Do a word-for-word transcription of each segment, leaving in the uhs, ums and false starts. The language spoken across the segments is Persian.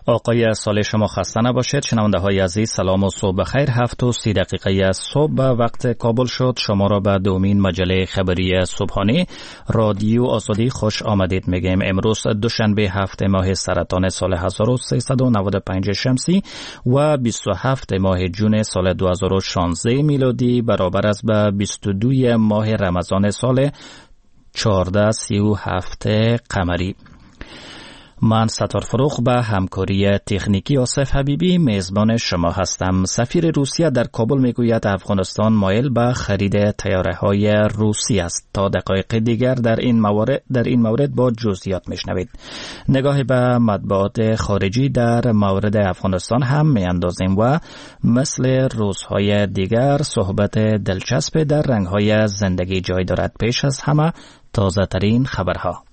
آقای سال شما خسته نباشید. شنونده های عزیز سلام و صبح بخیر. هفت و سی دقیقه از صبح وقت کابل شد. شما را به دومین مجله خبری صبحانه رادیو آزادی خوش آمدید میگیم. امروز دوشنبه هفت ماه سرطان سال هزار و سیصد و نود و پنج شمسی و بیست و هفت ماه جون سال دو هزار و شانزده میلادی برابر است به بیست و دو ماه رمضان سال چهارده سی و هفت قمری. من ستار فروخ به همکاری تکنیکی آصف حبیبی میزبان شما هستم. سفیر روسیه در کابل میگوید افغانستان مایل به خرید طیاره های روسی است. تا دقایق دیگر در این مورد در این مورد با جزئیات میشنوید. نگاهی به مطبوعات خارجی در مورد افغانستان هم میاندازیم و مثل روزهای دیگر صحبت دلچسب در رنگهای زندگی جای دارد. پیش از همه تازه ترین خبرها.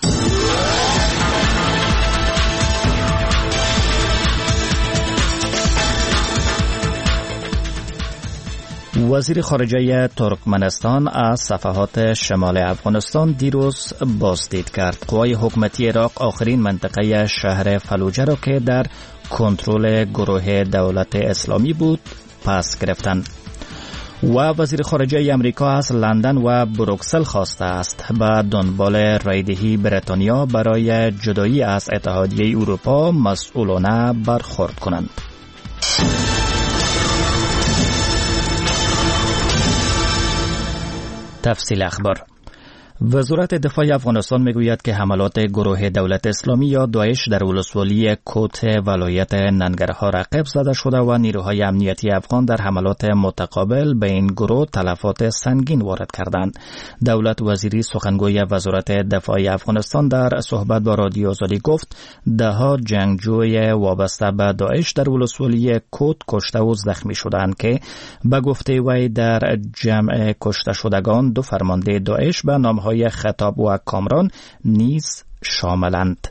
وزیر خارجه ترکمنستان از صفحات شمال افغانستان دیروز بازدید کرد. قوای حکومتی عراق آخرین منطقه شهر فلوجه را که در کنترل گروه دولت اسلامی بود پس گرفتند. و وزیر خارجه امریکا از لندن و بروکسل خواسته است به دنبال رایدهی بریتانیا برای جدایی از اتحادیه اروپا مسئولانه برخورد کنند. تفصیل اخبار. وزارت دفاع افغانستان میگوید که حملات گروه دولت اسلامی یا داعش در ولسوالی کوت ولایت ننگرهار رقیب زده شده و نیروهای امنیتی افغان در حملات متقابل به این گروه تلفات سنگین وارد کردند. دولت وزیری سخنگوی وزارت دفاع افغانستان در صحبت با رادیو آزادی گفت دهها جنگجوی وابسته به داعش در ولسوالی کوت کشته و زخمی شدند که به گفته وی در جمع کشته شدگان دو فرمانده داعش به نام های خطاب و کامران نیز شاملند.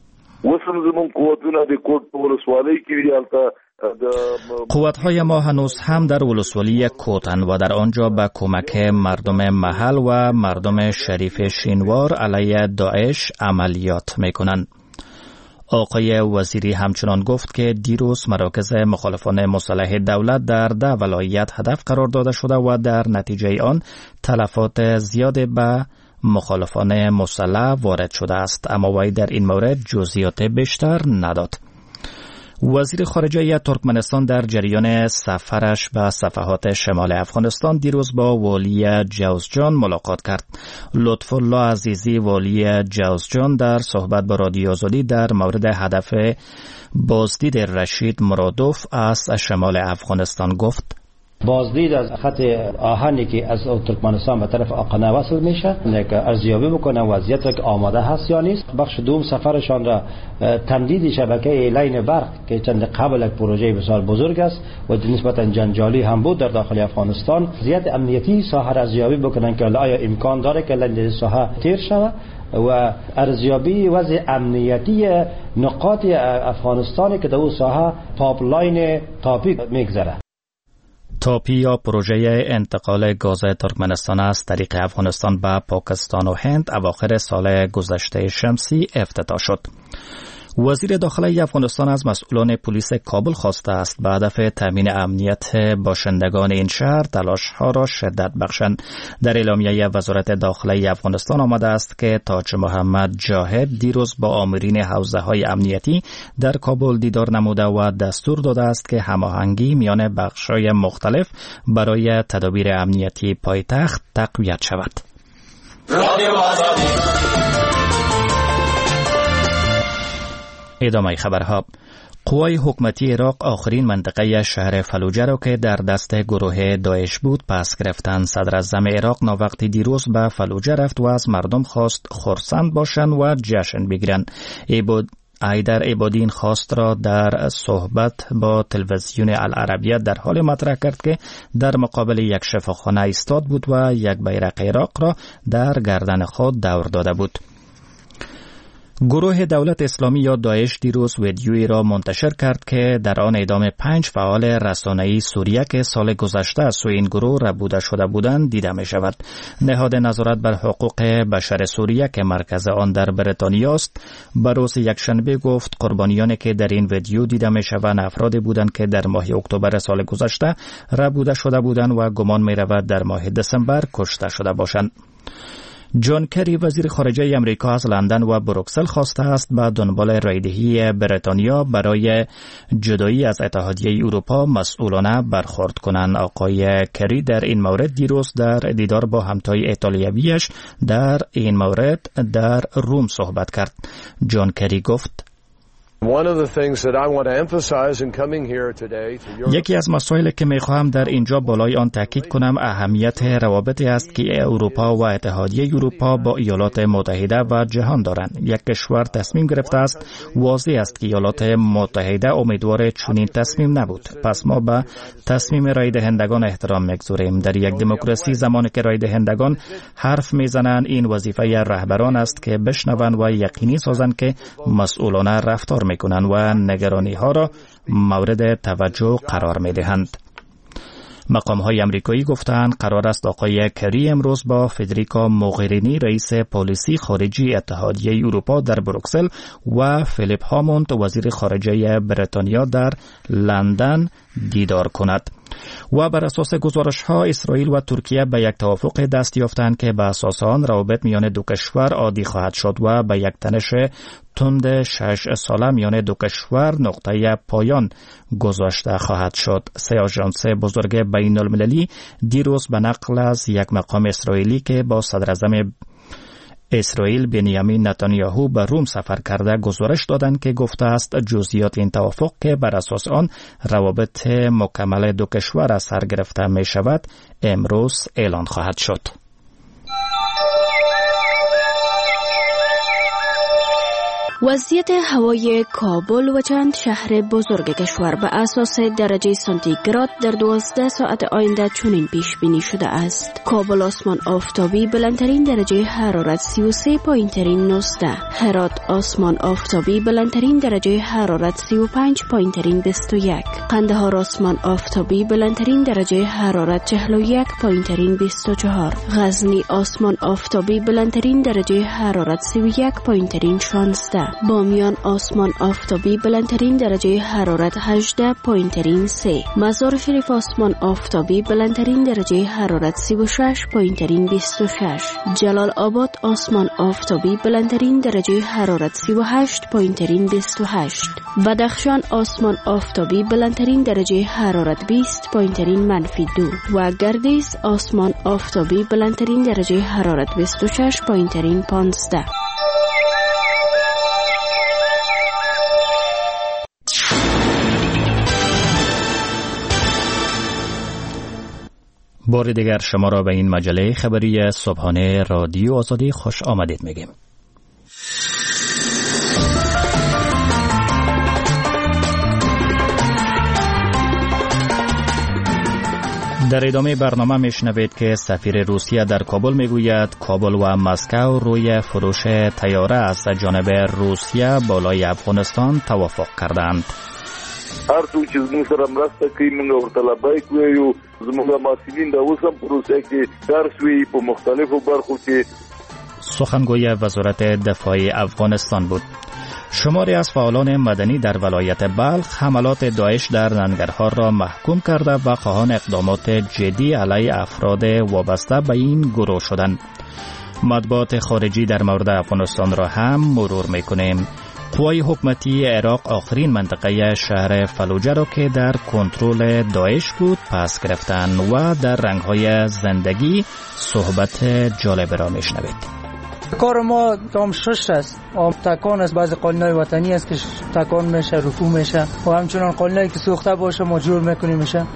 قوت‌های ما هنوز هم در ولسوالی کوتن و در آنجا به کمک مردم محل و مردم شریف شینوار علیه داعش عملیات میکنند. آقای وزیری همچنان گفت که دیروز مراکز مخالفان مسلح دولت در ده ولایت هدف قرار داده شده و در نتیجه آن تلفات زیاد به مخالفان مسلح وارد شده است، اما وی در این مورد جزئیات بیشتر نداد. وزیر خارجه ترکمنستان در جریان سفرش به صفحات شمال افغانستان دیروز با والی جوزجان ملاقات کرد. لطفالله عزیزی والی جوزجان در صحبت با رادیو آزادی در مورد هدف بازدید رشید مرادوف از شمال افغانستان گفت بازدید از خط آهنی که از ترکمنستان به طرف آقنه وصل میشه که ارزیابی بکنه وضعیت را که آماده هست یا نیست. بخش دوم سفرشان را تمدید شبکه لین برق که چند قبل یک پروژه بسیار بزرگ است و نسبتا جنجالی هم بود در داخل افغانستان، وضعیت امنیتی ساحه را ارزیابی بکنن که آیا امکان داره که لین ساحه تیر شود و ارزیابی وضع امنیتی نقاط افغانستان که در اون ساحه پایپلاین تاپی میگذره. تاپی یا پروژه انتقال گاز ترکمنستان از طریق افغانستان به پاکستان و هند اواخر سال گذشته شمسی افتتاح شد. وزیر داخلی افغانستان از مسئولان پلیس کابل خواسته است به هدف تامین امنیت باشندگان این شهر تلاش‌ها را شدت بخشند. در اعلامیه وزارت داخلی افغانستان آمده است که تاج محمد جاهد دیروز با آمرین حوزه‌های امنیتی در کابل دیدار نموده و دستور داده است که هماهنگی میان بخش‌های مختلف برای تدابیر امنیتی پایتخت تقویت شود. ادامه خبرها. قوای حکومتی عراق آخرین منطقه شهر فلوجه را که در دست گروه داعش بود پس گرفتند. صدر اعظم عراق ناوقتی دیروز به فلوجه رفت و از مردم خواست خرسند باشند و جشن بگیرند. ایدر عبادی این خواست را در صحبت با تلویزیون العربیه در حال مطرح کرد که در مقابل یک شفاخانه ایستاد بود و یک بیرق عراق را در گردن خود دور داده بود. گروه دولت اسلامی یا داعش دیروز ویدیویی را منتشر کرد که در آن اعدام پنج فعال رسانه‌ای سوریه که سال گذشته از سوی این گروه ربوده شده بودند دیده می شود. نهاد نظارت بر حقوق بشر سوریه که مرکز آن در بریتانیا است به روز یکشنبه گفت قربانیانی که در این ویدیو دیده می شوند افرادی بودند که در ماه اکتبر سال گذشته ربوده شده بودند و گمان می رود در ماه دسامبر کشته شده باشند. جان کری وزیر خارجه امریکا از لندن و بروکسل خواسته است به دنبال رایدهی بریتانیا برای جدایی از اتحادیه اروپا مسئولانه برخورد کنند. آقای کری در این مورد دیروز در دیدار با همتای ایتالیاییش در این مورد در روم صحبت کرد. جان کری گفت یکی از مسائلی که می‌خواهم در اینجا بالای آن تاکید کنم اهمیت روابطی است که اروپا و اتحادیه اروپا با ایالات متحده و جهان دارند. یک کشور تصمیم گرفته است، واضح است که ایالات متحده امیدوار چنین تصمیم نبود. پس ما به تصمیم رای دهندگان احترام می‌گذاریم. در یک دموکراسی زمانی که رای دهندگان حرف می‌زنند این وظیفه رهبران است که بشنوند و یقینی سازند که مسئولانه رفتار میکنند و نگرانی ها را مورد توجه قرار میدهند. مقام های امریکایی گفتند قرار است آقای کری امروز با فدریکا موغرینی رئیس پلیسی خارجی اتحادیه اروپا در بروکسل و فیلیپ هاموند وزیر خارجه بریتانیا در لندن دیدار کند. و بر اساس گزارش ها اسرائیل و ترکیه به یک توافق دست یافتند که به اساس آن روابط میان دو کشور عادی خواهد شد و به یک تنش تند شش ساله میان دو کشور نقطه پایان گذاشته خواهد شد. سه آژانس بزرگ بین المللی دیروز به نقل از یک مقام اسرائیلی که با صدراعظم اسرائیل بنیامین نتانیاهو به روم سفر کرده گزارش دادند که گفته است جزئیات این توافق که بر اساس آن روابط مکمل دو کشور از سر گرفته می شود امروز اعلان خواهد شد. وضعیت هوای کابل و چند شهر بزرگ کشور به اساس درجه سانتیگراد در دوازده ساعت آینده چنین پیش بینی شده است. کابل آسمان آفتابی بلندترین درجه حرارت سی و سه پایین ترین نوزده. هرات آسمان آفتابی بلندترین درجه حرارت سی و پنج پایین ترین بیست و یک. قندهار آسمان آفتابی بلندترین درجه حرارت چهل و یک پایین ترین بیست و چهار. غزنی آسمان آفتابی بلندترین درجه حرارت سی و یک پایین ترین شانزده. بامیان آسمان آفتابی بلندترین درجه حرارت هجده پایین ترین سه. مزار شریف آسمان آفتابی بلندترین درجه حرارت سی و شش پایین ترین بیست و شش. جلال آباد آسمان آفتابی بلندترین درجه حرارت سی و هشت پایین ترین بیست و هشت. بدخشان آسمان آفتابی بلندترین درجه حرارت بیست پایین ترین منفی دو و گردیز آسمان آفتابی بلندترین درجه حرارت بیست و شش پایین ترین پانزده. بار دیگر شما را به این مجله خبری صبحانه رادیو آزادی خوش آمدید میگیم. در ادامه برنامه میشنوید که سفیر روسیه در کابل میگوید کابل و مسکو روی فروش طیاره از جانب روسیه بالای افغانستان توافق کردند. هر څوک چې موږ سره مرسته کوي موږ ورته لبیک وایو. زموږ محصلین د اوس هم پروسه کې درس وی په مختلفو برخو کې. سخنگوی وزارت دفاع افغانستان بود. شماری از فعالان مدنی در ولایت بلخ حملات داعش در ننگرهار را محکوم کرده و خواهان اقدامات جدی علیه افراد وابسته به این گروه شدند. مطبوعات خارجی در مورد افغانستان را هم مرور میکنیم. قوای حکومتی عراق آخرین منطقه شهر فلوجه را که در کنترل داعش بود پس گرفتند و در رنگ‌های زندگی صحبت جالب را میشنوید. کار ما کام شش است. تکان است، بعضی قالینای وطنی است که تکان میشه، رفو میشه و همچنان قالینایی که سوخته باشه ما جور میکنیم میشه.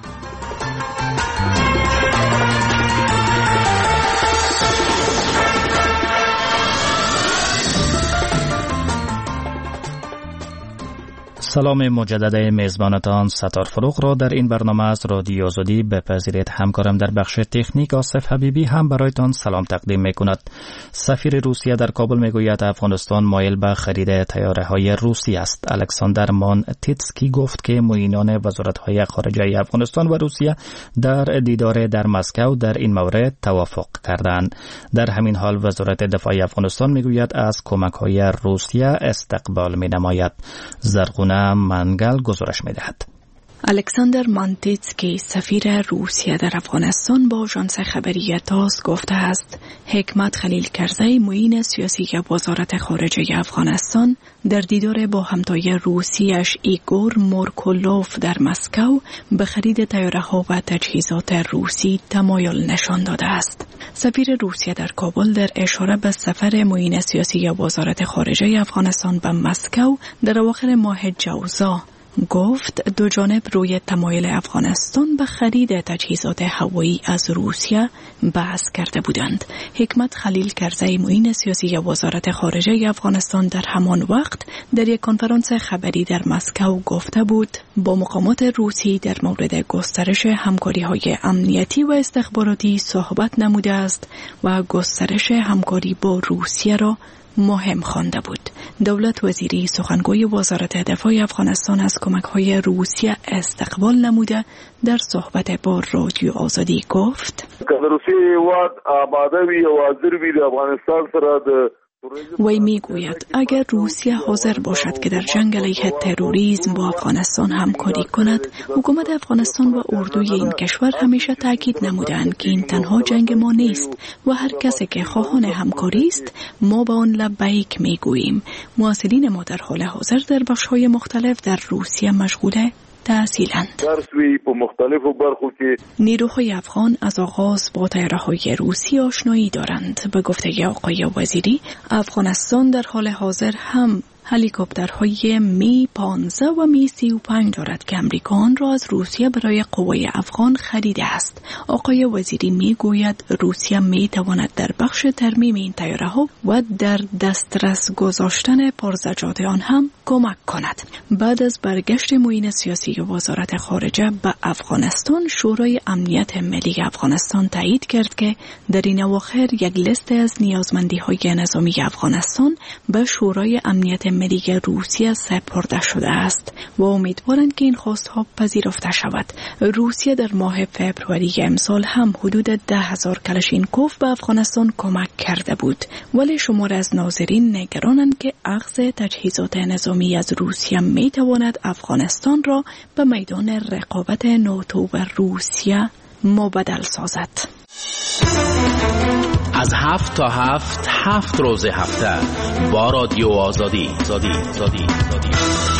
سلام مجدد میزبانتان ستار فروغ را در این برنامه از رادیو آزادی بپذیرید. همکارم در بخش تکنیک آصف حبیبی هم برایتان سلام تقدیم می کند. سفیر روسیه در کابل می گوید افغانستان مایل به خرید طیاره های روسی است. الکساندر مانتیتسکی گفت که معینان وزارت های خارجه افغانستان و روسیه در دیدار در مسکو در این مورد توافق کردند. در همین حال وزارت دفاع افغانستان می گوید از کمک های روسیه استقبال می نماید. زرغونه منگل گزارش می دهد. الکساندر مانتیتسکی سفیر روسیه در افغانستان با آژانس خبری تاس گفته است حکمت خلیل کرزی معین سیاسی وزارت خارجه افغانستان در دیدار با همتای روسیش ایگور مورکولوف در مسکو به خرید طیاره‌ها و تجهیزات روسی تمایل نشان داده است. سفیر روسیه در کابل در اشاره به سفر معین سیاسی وزارت خارجه افغانستان به مسکو در اواخر ماه جوزا گفت دو جانب روی تمایل افغانستان به خرید تجهیزات هوایی از روسیه بحث کرده بودند. حکمت خلیل کرزی معین سیاسی وزارت خارجه افغانستان در همان وقت در یک کنفرانس خبری در مسکو گفته بود با مقامات روسی در مورد گسترش همکاری‌های امنیتی و استخباراتی صحبت نموده است و گسترش همکاری با روسیه را مهم خوانده بود. دولت وزیری سخنگوی وزارت دفاع افغانستان از کمک‌های روسیه استقبال نموده در صحبت با رادیو آزادی گفت که روسیه واد آماده وی او حاضر وی د افغانستان سره د وی می گوید اگر روسیه حاضر باشد که در جنگ علیه تروریسم با افغانستان همکاری کند، حکومت افغانستان و اردوی این کشور همیشه تاکید نمودند که این تنها جنگ ما نیست و هر کسی که خواهان همکاری است ما به آن لبیک می گوییم. مراسلین ما در حال حاضر در بخش‌های مختلف در روسیه مشغول تحصیلند. نیروهای افغان از آغاز با طیاره‌های روسی آشنایی دارند. به گفته آقای وزیری افغانستان در حال حاضر هم هلیکوپترهای می پانزده و می سی و پنج دارد که امریکا آن را از روسیه برای قوای افغان خریده است. آقای وزیری می گوید روسیه می تواند در بخش ترمیم این طیاره‌ها و در دسترس گذاشتن پرزجات آن هم کمک کند. بعد از برگشت معین سیاسی وزارت خارجه به افغانستان، شورای امنیت ملی افغانستان تایید کرد که در این اواخر یک لیست از نیازمندی‌های نظامی افغانستان به شورای امنیت ملی روسیه سپرده شده است و امیدوارند که این خواستها پذیرفته شود. روسیه در ماه فبروری امسال هم حدود ده هزار کلاشینکوف به افغانستان کمک کرده بود، ولی شمار از ناظرین نگرانند که اخذ تجهیزات نظامی از روسیه می تواند افغانستان را به میدان رقابت ناتو و روسیه مبدل سازد. از هفت تا هفت هفت روز هفته با رادیو آزادی زادی زادی زادی.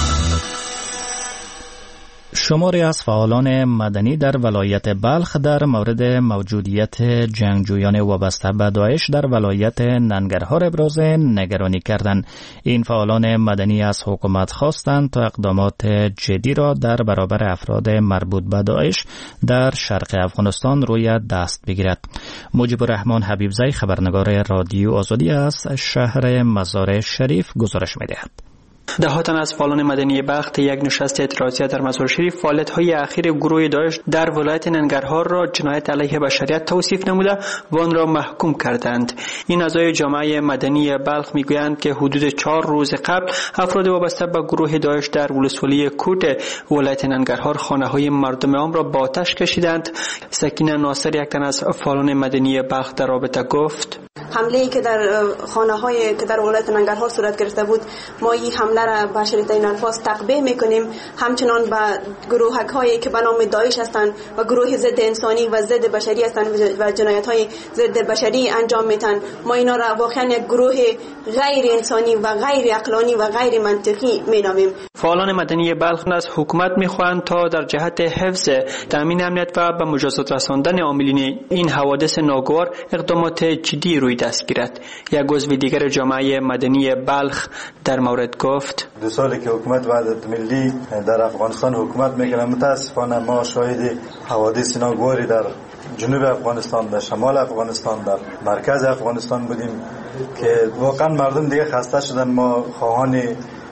شماری از فعالان مدنی در ولایت بلخ در مورد موجودیت جنگجویان وابسته به داعش در ولایت ننگرهار ابراز نگرانی کردند. این فعالان مدنی از حکومت خواستند تا اقدامات جدی را در برابر افراد مربوط به داعش در شرق افغانستان روی دست بگیرد. مجیب الرحمن حبیبزی خبرنگار رادیو آزادی از شهر مزار شریف گزارش می‌دهد. ده تن از فعالان مدنی بلخ یک نشست اعتراضی در مزار شریف فعالیت‌های اخیر گروه داعش در ولایت ننگرهار را جنایت علیه بشریت توصیف نموده و آن را محکوم کردند. این اعضای جامعه مدنی بلخ میگویند که حدود چهار روز قبل افراد وابسته به گروه داعش در ولسوالی کوت ولایت ننگرهار خانه‌های مردم عام را با آتش کشیدند. سکینه ناصر، یک تن از فعالان مدنی بلخ، در رابطه گفت: حمله‌ای که در خانه‌های که در ولایت ننگرهار صورت گرفته بود، ما این حمله را با شدیدترین الفاظ تقبیح می‌کنیم. همچنان به گروه‌هایی که به نام داعش هستند و گروه ضد انسانی و ضد بشری هستند و جنایت‌های ضد بشری انجام میدن، ما اینا را واقعاً یک گروه غیر انسانی و غیر عقلانی و غیر منطقی می‌نامیم. فعالان مدنی بلخ از حکومت می‌خواهند تا در جهت حفظ تامین امنیت و به مجازات رساندن عاملین این حوادث ناگوار اقدامات جدی روی دست گیرد. یک عضو دیگر جامعه مدنی بلخ در مورد گفت: دو سالی که حکومت وحدت ملی در افغانستان حکومت میکنه، متاسفانه ما شاهد حوادث ناگواری در جنوب افغانستان، در شمال افغانستان، در مرکز افغانستان بودیم که واقعا مردم دیگه خسته شدن. ما خواهان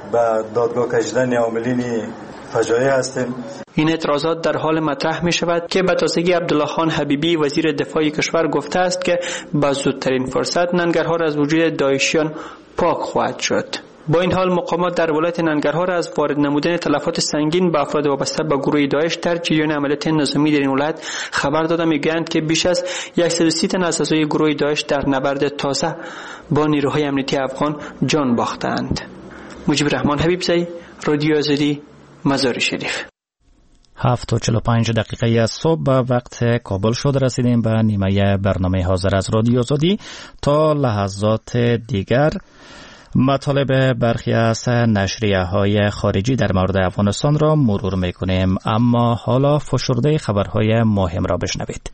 به دادگاه کشیدن عاملین فجایع هستیم. این اعتراضات در حال مطرح می شود که به تازگی عبدالله خان حبیبی وزیر دفاع کشور گفته است که با زودترین فرصت ننگرهار از وجود داعشیان پاک خواهد شد. با این حال مقامات در ولایت ننگرهار از وارد نمودن تلفات سنگین به افراد وابسته به گروه داعش در جریان عملیات نظامی در این ولایت خبر داده میگویند که بیش از صد و سی تن از اعضای گروه داعش در نبرد تازه با نیروهای امنیتی افغان جان باختند. مجیب رحمان حبیبزی، رادیو آزادی، مزار شریف. هفت و چل و پنج دقیقه از صبح به وقت کابل شد. رسیدیم به نیمه برنامه حاضر از رادیو آزادی. تا لحظات دیگر مطالب برخی از نشریه های خارجی در مورد افغانستان را مرور میکنیم، اما حالا فشرده خبرهای مهم را بشنوید.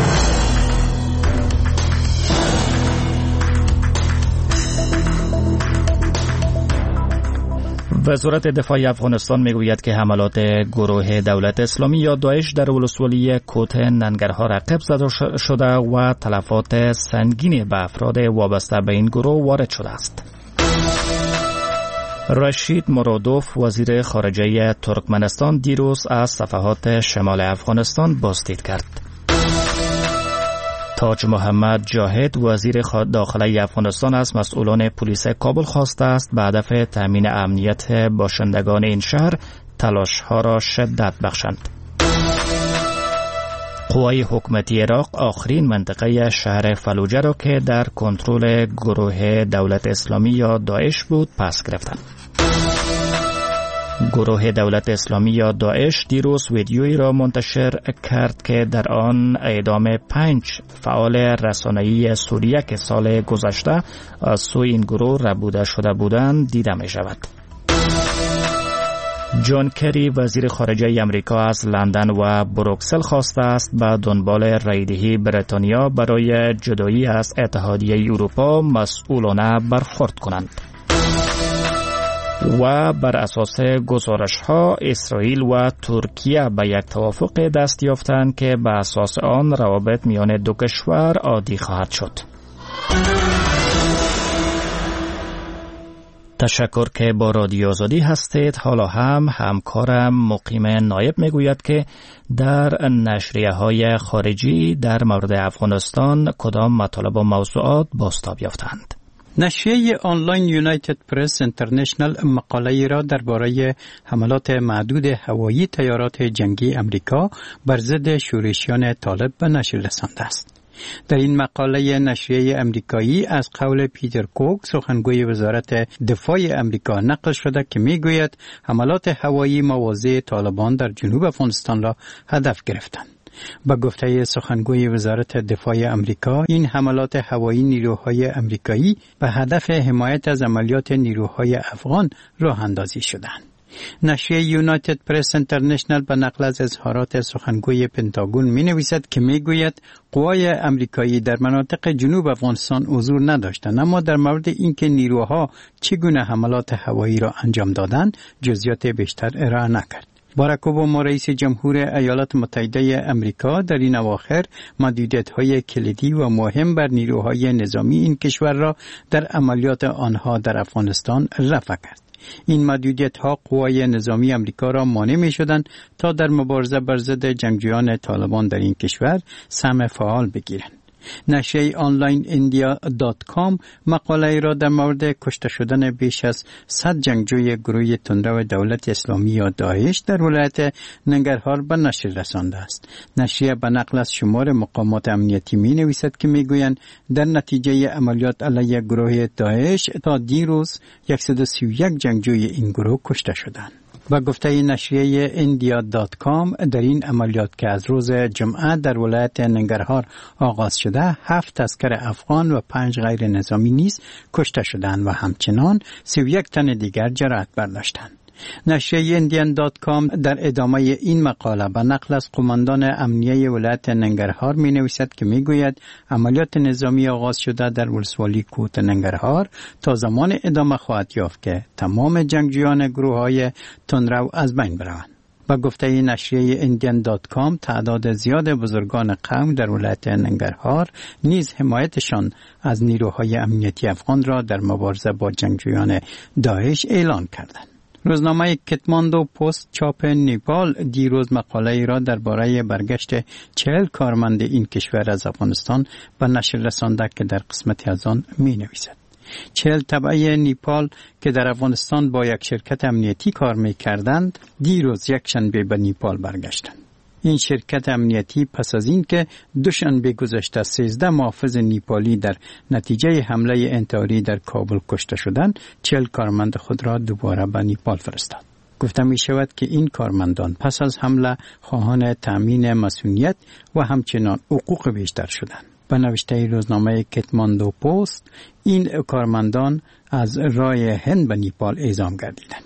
وزارت دفاع افغانستان میگوید که حملات گروه دولت اسلامی یا داعش در ولسوالی کوت ننگرهار عقب زده شده و تلفات سنگینی به افراد وابسته به این گروه وارد شده است. رشید مرادوف وزیر خارجه ترکمنستان دیروز از صفحات شمال افغانستان بازدید کرد. تاج محمد جاهد وزیر داخلی افغانستان از مسئولان پلیس کابل خواسته است به هدف تامین امنیت باشندگان این شهر تلاش‌ها را شدت بخشند. قوای حکومتی عراق آخرین منطقه شهر فلوجه را که در کنترل گروه دولت اسلامی یا داعش بود پس گرفتند. گروه دولت اسلامی یا داعش دیروز ویدیویی را منتشر کرد که در آن اعدام پنج فعال رسانه‌ای سوریه که سال گذشته از سوی این گروه ربوده شده بودند دیده می شود. جان کری وزیر خارجه امریکا از لندن و بروکسل خواسته است به دنبال رایدهی بریتانیا برای جدایی از اتحادیه اروپا مسئولانه برخورد کنند. و بر اساس گزارش‌ها اسرائیل و ترکیه به یک توافق دست یافتند که به اساس آن روابط میان دو کشور عادی خواهد شد. تشکر که با رادیو آزادی هستید. حالا هم همکارم مقیم نایب میگوید که در نشریه های خارجی در مورد افغانستان کدام مطالب و موضوعات بازتاب یافتند. نشریه آنلاین یونایتد پرس اینترنشنال مقاله را درباره حملات معدود هوایی تیارات جنگی امریکا بر ضد شورشیان طالب به نشر رسانده است. در این مقاله نشریه امریکایی از قول پیتر کوک سخنگوی وزارت دفاع امریکا نقل شده که میگوید حملات هوایی مواضع طالبان در جنوب افغانستان را هدف گرفتند. با گفته سخنگوی وزارت دفاع امریکا این حملات هوایی نیروهای امریکایی به هدف حمایت از عملیات نیروهای افغان راه اندازی شدند. نشریه یونایتد پرس اینترنشنال به نقل از اظهارات سخنگوی پنتاگون می نویسد که می گوید قوای امریکایی در مناطق جنوب افغانستان حضور نداشتند، اما در مورد اینکه نیروها چگونه حملات هوایی را انجام دادند جزئیات بیشتر ارائه نکرد. باراک اوباما رئیس جمهور ایالات متحده امریکا در این اواخر محدودیت‌های کلیدی و مهم بر نیروهای نظامی این کشور را در عملیات آنها در افغانستان رفع کرد. این محدودیت‌ها قوای نظامی امریکا را مانع می‌شدند تا در مبارزه بر ضد جنگجویان طالبان در این کشور سهم فعال بگیرند. نشریه آنلاین ایندیا دات کام مقاله را در مورد کشته شدن بیش از صد جنگجوی گروه تندرو دولت اسلامی یا داعش در ولایت ننگرهار به نشر رسانده است. نشریه به نقل از شمار مقامات امنیتی می نویسد که می گویند در نتیجه عملیات علیه گروه داعش تا دیروز صد و سی و یک جنگجوی این گروه کشته شدند. با گفته نشریه ایندیا دات کام در این عملیات که از روز جمعه در ولایت ننگرهار آغاز شده هفت عسکر افغان و پنج غیر نظامی نیز کشته شدند و همچنان سی و یک تن دیگر جراحت برداشتند. نشریه ایندیان دات کام در ادامه این مقاله به نقل از قماندان امنیه ولایت ننگرهار می نویسد که می گوید عملیات نظامی آغاز شده در ولسوالی کوت ننگرهار تا زمان ادامه خواهد یافت که تمام جنگجویان گروه های تندرو از بین بروند. با گفته نشریه ایندیان دات کام تعداد زیاد بزرگان قوم در ولایت ننگرهار نیز حمایتشان از نیروهای امنیتی افغان را در مبارزه با جنگجویان داعش اعلان کردند. روزنامه کتماندو پست چاپ نیپال دیروز مقاله ای را درباره برگشت چهل کارمند این کشور از افغانستان به نشر رسانده که در قسمتی از آن می نویسد. چهل تبعه نیپال که در افغانستان با یک شرکت امنیتی کار می کردند دیروز یک شنبه به نیپال برگشتند. این شرکت امنیتی پس از این که دوشنبه گذشته سیزده محافظ نیپالی در نتیجه حمله انتحاری در کابل کشته شدند، چهل کارمند خود را دوباره به نیپال فرستاد. گفته می شود که این کارمندان پس از حمله خواهان تأمین مسئولیت و همچنان حقوق بیشتر شدند. به نوشته روزنامه کتماندو پست این کارمندان از راه هند به نیپال اعزام گردیدند.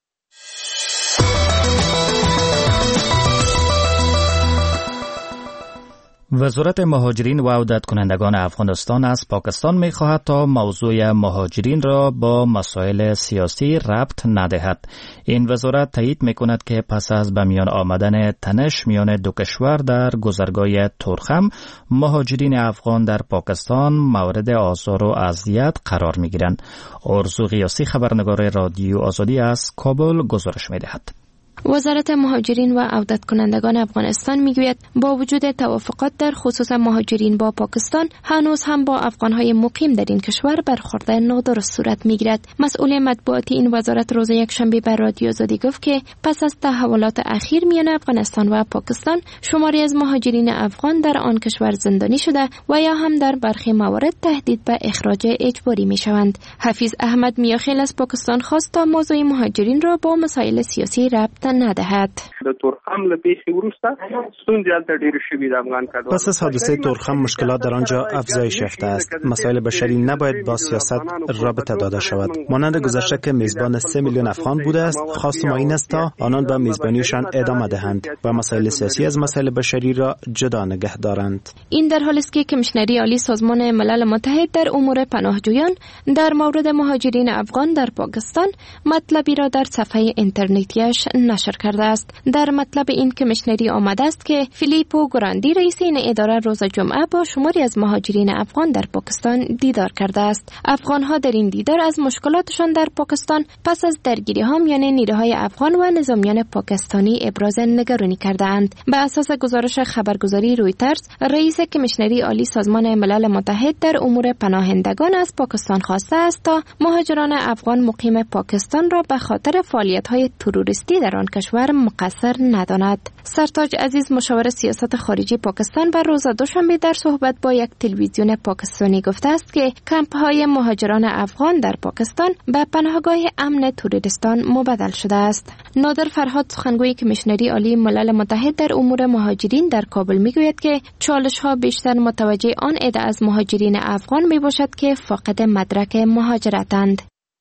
وزارت مهاجرین و عودت کنندگان افغانستان از پاکستان می خواهد تا موضوع مهاجرین را با مسائل سیاسی ربط ندهد. این وزارت تایید می کند که پس از به میان آمدن تنش میان دو کشور در گذرگاه تورخم، مهاجرین افغان در پاکستان مورد آزار و اذیت قرار می گیرند. ارزو غیاسی خبرنگار رادیو آزادی از کابل گزارش می دهد. وزارت مهاجرین و عودت کنندگان افغانستان میگوید با وجود توافقات در خصوص مهاجرین با پاکستان، هنوز هم با افغانهای مقیم در این کشور برخورد نادرست صورت میگیرد. مسئول مطبوعاتی این وزارت روز یکشنبه بر رادیو آزادی گفت که پس از تحولات اخیر میان افغانستان و پاکستان، شماری از مهاجرین افغان در آن کشور زندانی شده و یا هم در برخی موارد تهدید به اخراج اجباری میشوند. حفیظ احمد میاخیل از پاکستان خواست تا موضوع مهاجرین را با مسائل سیاسی ربط ندهد. پس از حادثه تورخم مشکلات در آنجا افزایش یافته است. مسائل بشری نباید با سیاست رابطه داده شود. مانند گذشته که میزبان سه میلیون افغان بوده است، خواست ما این است تا آنان به میزبانیشان ادامه دهند و مسائل سیاسی از مسائل بشری را جدا نگه دارند. این در حالی است که کمیشنری عالی سازمان ملل متحد در امور پناهجویان در مورد مهاجرین افغان در پاکستان مطلبی را در صفحه اینترنتیش نشر کرده است. در مطلب این کمیشنری آمده است که فیلیپو گراندی رئیس این اداره روز جمعه با شماری از مهاجرین افغان در پاکستان دیدار کرده است. افغان‌ها در این دیدار از مشکلاتشان در پاکستان پس از درگیری‌ها میان نیروهای افغان و نظامیان پاکستانی ابراز نگرانی کرده‌اند. به اساس گزارش خبرگزاری رویترز، رئیس کمیشنری عالی سازمان ملل متحد در امور پناهندگان از پاکستان خواسته است تا مهاجران افغان مقیم پاکستان را به خاطر فعالیت‌های تروریستی در آن کشور مقصر نداند. سرتاج عزیز، مشاور سیاست خارجی پاکستان، بر روز دوشنبه در صحبت با یک تلویزیون پاکستانی گفته است که کمپ‌های مهاجران افغان در پاکستان به پناهگاه امن تروریستان مبدل شده است. نادر فرهاد، سخنگوی کمیشنری عالی ملل متحد در امور مهاجرین در کابل، میگوید که چالش‌ها بیشتر متوجه آن عده از مهاجرین افغان میباشد که فاقد مدرک مهاجرتند.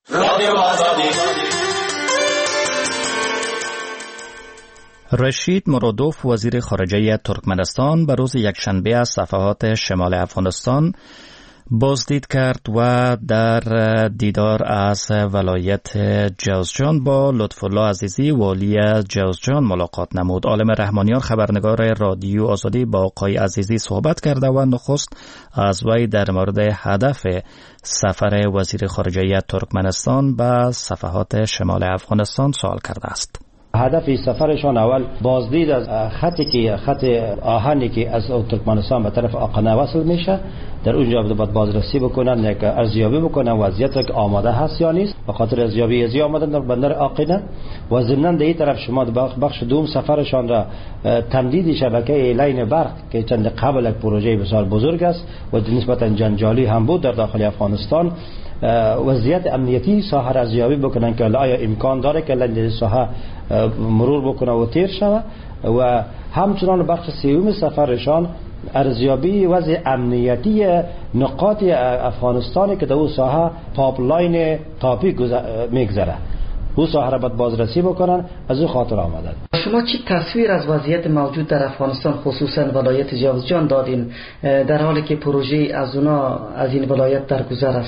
رشید مرادوف، وزیر خارجه ترکمنستان، به روز یکشنبه از صفحات شمال افغانستان بازدید کرد و در دیدار از ولایت جوزجان با لطفالله عزیزی، والی جوزجان، ملاقات نمود. عالم رحمانیان، خبرنگار رادیو آزادی، با آقای عزیزی صحبت کرده و نخست از وی در مورد هدف سفر وزیر خارجه ترکمنستان به صفحات شمال افغانستان سوال کرده است. هدف سفرشان اول بازدید از خطی که خط آهنی که از ترکمنستان به طرف آقنه وصل میشه، در اونجا باید بازرسی بکنن، یک ارزیابی بکنن وضعیت که آماده هست یا نیست. به خاطر ارزیابی ازی آمدن در بندر آقنه و ضمن در این طرف شما بخش دوم سفرشان را تمدید شبکه لین برق که چند قبل یک پروژه بسیار بزرگ است و نسبتا جنجالی هم بود در داخل افغانستان، وضعیت امنیتی ساحه را ارزیابی بکنن که آیا امکان داره که لنج ساحه مرور بکنه و تیر شود، و همچنان بخش سوم سفرشان ارزیابی وضع امنیتی نقاط افغانستان که در اون ساحه پاپلاین تاپی میگذره، او ساحه را باید بازرسی بکنن. از این خاطر آمدن. شما چی تصویر از وضعیت موجود در افغانستان خصوصا ولایت جوزجان دادین در حالی که پروژه از اونا از این ولایت در گذر است؟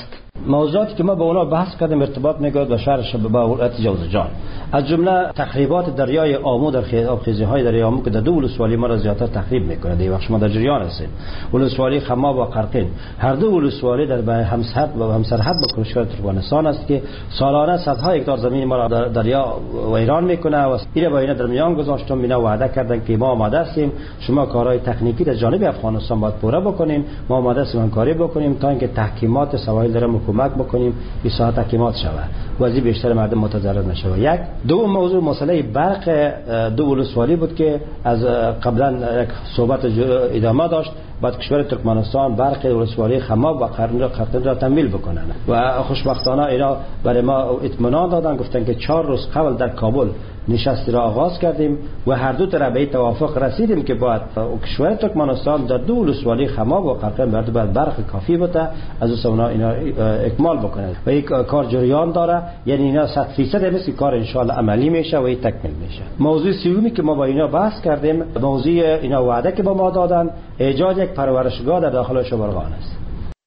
موضوعاتی که ما با اونا بحث کردیم ارتباط میگه با شهر با ولایت جوزجان، از جمله تخریبات دریای آمو در آبخیزی‌های دریای آمو که در دو ولسوالی ما را زیادتر تخریب میکنه. دیگه وقت شما در جریان هستید. ولسوالی خماب و قرقین هر دو ولسوالی در همسرحد و همسرحد با کشور ترکمنستان است که سالانه صدها هکتار زمین ما را در دریا ویران میکنه و اینا با اینا در میان گذاشتم. اینا وعده کردن که ما آماده هستیم، شما کارهای تکنیکی در جانب افغانستان باید پوره بکنیم، ما آماده هستیم همکاری بکنیم تا اینکه تحکیمات سواحل در کمک بکنیم که ساعت تحکیمات شود و از بیشتر مردم متضرر نشود. یک دو موضوع مسئله برق دو ولسوالی بود که از قبلا یک صحبت ادامه داشت. بعد کشور ترکمنستان برق ولسوالی خماب و قرقین را تمویل بکنن و خوشبختانه اینا برای ما اطمینان دادن، گفتن که چهار روز قبل در کابل نشستی را آغاز کردیم و هر دو طرف به توافق رسیدیم که باید کشور ترکمنستان در دو ولسوالی خماب و قرقین باید برق کافی بوده از او سونا اینا اکمال بکنه و یک کار جریان داره. یعنی اینا صد درصد مثل کار ان شاء الله عملی میشه و این تکمیل میشه. موضوع سومی که ما با اینا بحث کردیم، موضوع اینا وعده که با ما دادن ایجاد یک پرورشگاه در داخل شبرغان است.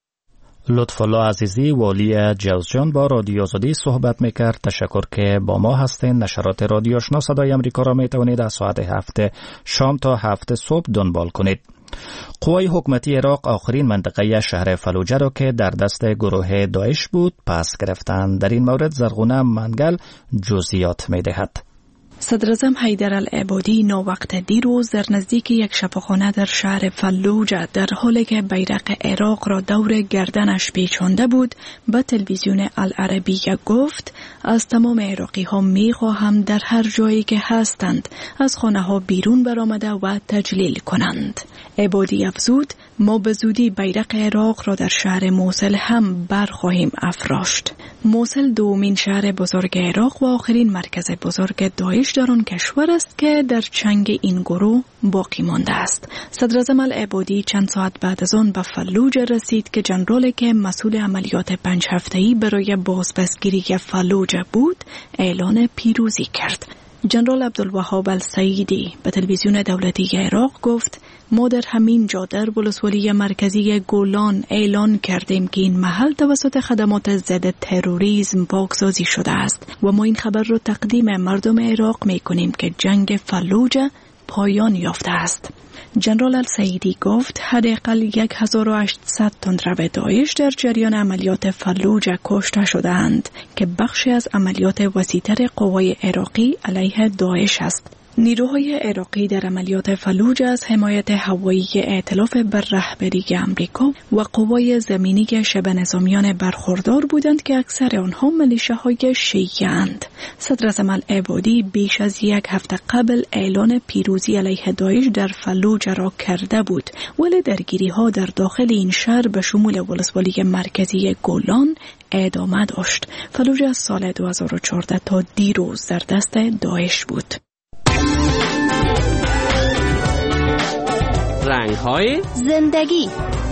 لطف الله عزیزی والی جوزجان با رادیو آزادی صحبت میکرد. تشکر که با ما هستین. نشرات رادیو آشنا صدای امریکا را میتوانید از ساعت هفت شام تا هفت صبح دنبال کنید. قوای حکومتی عراق آخرین منطقه شهر فلوجه را که در دست گروه داعش بود پس گرفتند. در این مورد زرغونه منگل جزئیات میدهد. صدراعظم حیدر العبادی ناوقت دیروز در نزدیک یک شفاخانه در شهر فلوجه در حالی که بیرق عراق را دور گردنش پیچانده بود به تلویزیون العربیه گفت از تمام عراقی ها می خواهم در هر جایی که هستند از خانه ها بیرون برآمده و تجلیل کنند. عبادی افزود ما به زودی بیرق عراق را در شهر موصل هم برخواهیم افراشت. موصل دومین شهر بزرگ عراق و آخرین مرکز بزرگ داعش در آن کشور است که در چنگ این گروه باقی مانده است. صدراعظم العبادی چند ساعت بعد از آن به فلوجه رسید که جنرالی که مسئول عملیات پنج هفته‌ای برای بازپسگیری فلوجه بود اعلان پیروزی کرد. جنرال عبدالوهاب السعیدی به تلویزیون دولتی عراق گفت ما در همین جا در ولسوالی مرکزی گولان اعلان کردیم که این محل توسط خدمات ضد تروریسم پاکسازی شده است و ما این خبر را تقدیم مردم عراق می کنیم که جنگ فلوجه پایان یافته است. جنرال السعیدی گفت حداقل هزار و هشتصد تندرو داعش در جریان عملیات فلوجه کشته شده‌اند که بخشی از عملیات وسیع‌تر قوای عراقی علیه داعش است. نیروهای عراقی در عملیات فلوجه از حمایت هوایی ائتلاف بر رهبری امریکا و قوای زمینی شبه نظامیان برخوردار بودند که اکثر آنها ملیشه‌های شیعه اند. صدراعظم العبادی بیش از یک هفته قبل اعلان پیروزی علیه داعش در فلوجه را کرده بود، ولی درگیری‌ها در داخل این شهر به شمول ولسوالی مرکزی گولان ادامه داشت. فلوجه از سال دو هزار و چهارده تا دیروز در دست داعش بود. رنگ‌های زندگی.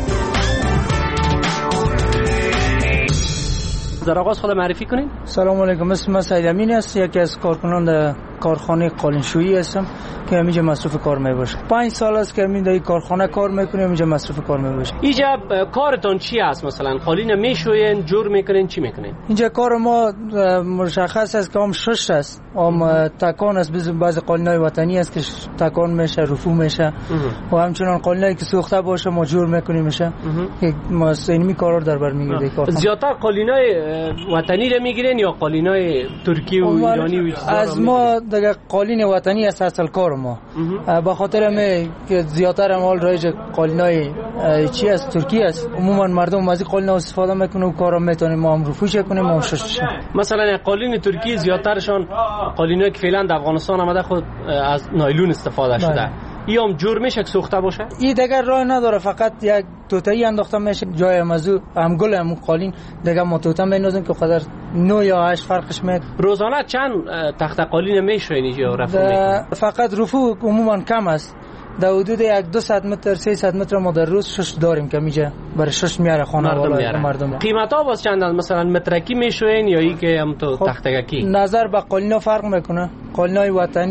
در آغاز خود معرفی کنید. سلام علیکم، اسم من سید امین است، یکی از کارکنان در کارخانه قالینشویی هستم که همینجا مصروف کار میباشم. پنج سال است که همین در این کارخانه کار میکنم، همینجا مصروف کار میباشم. اینجا کارتون چی است؟ مثلا قالین میشوین، جور میکنین، چی میکنین؟ اینجا کار ما مشخص است که هم شش است، هم تکان است، بعضی قالینای وطنی است که تکان میشه، رفو میشه و همچنان قالینایی که سوخته باشه ما جور میکنیم میشه که ما اینمی کارا در بر میگیره. زیاتر قالینای وطنی رو میگیرین یا قالینای ترکی و ایرانی؟ از ما دیگه قالین وطنی است اصل کار ما. به خاطر می که زیاتر مال رایج قالینای چی است ترکی است، عموما مردم از این قالین استفاده میکنه و کارا میتونیم ما هم رفوش کنیم ما شش. مثلا قالین ترکی زیاترشان قالینایی که فعلا در افغانستان آمده خود از نایلون استفاده شده. این هم جور میشه که سوخته باشه؟ این دیگر راه نداره، فقط یک توتایی انداخته میشه جای موضوع هم گل هم قالین دیگه ما توتا میندازیم که قدر نو یا هشت فرقش میاد. روزانه چند تخت قالین میشوین یا رفو میکنین؟ فقط رفو عموما کم است، در حدود یک دو صد متر سه صد متر ما در روز شش داریم که میجه برای شش میاره خانه والا مردم. قیمت ها باز چند مثلا مترکی میشوین یا ای که هم تو خب تختگکی؟ نظر به قالینا فرق میکنه. قالینای وطنی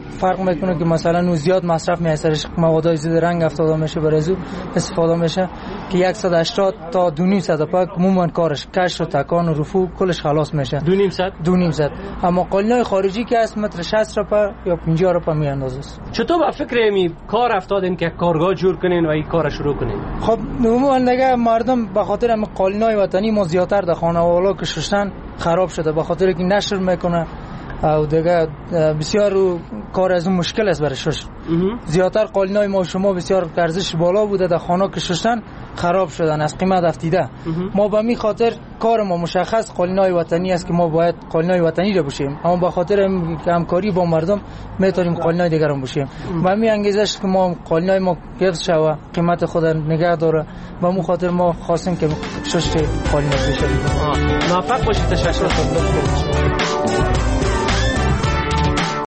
فرق میکنه که مثلا اون زیاد مصرف میشه، مواد ضد رنگ افتاده میشه برای زو استفاده میشه که صد و هشتاد تا دو نیم صد پاک عموما کارش کش و تکان و رفو کلش خلاص میشه. دو نیم صد دو نیم صد. اما قالینای خارجی که است متر شصت روپا یا پنجاه روپا میاندازه. چطور با فکر می کار افتادین که کارگاه جور کنین و این کار شروع کنین؟ خب عموما دیگه مردم به خاطر هم قالینای وطنی ما زیاتر در خانوالا که ششتن خراب شده، به خاطر که نشر میکنه و دیگه بسیار کار از اون مشکل است برای شش. زیاتر قالینای ما شما بسیار ارزش بالا بوده، در خانه که ششتن خراب شدن، از قیمت افتیده. ما به می خاطر کار ما مشخص قالینای وطنی است که ما باید قالینای وطنی را بشیم، اما به خاطر همکاری با مردم میتونیم قالینای دیگر هم بشیم. به می انگیزه است که ما قالینای ما حفظ شوه، قیمت خود نگه داره. به مو خاطر ما خواستیم که شش قالینای بشه. موفق باشید. تشکر.